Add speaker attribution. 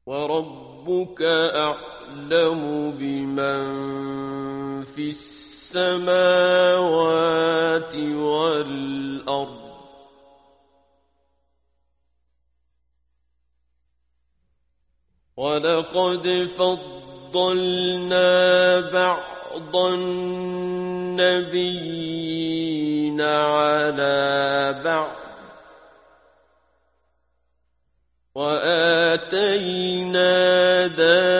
Speaker 1: وربك أعلم بمن في السماوات والأرض ولقد فضلنا بعض النبيين على بعض وآتينا داود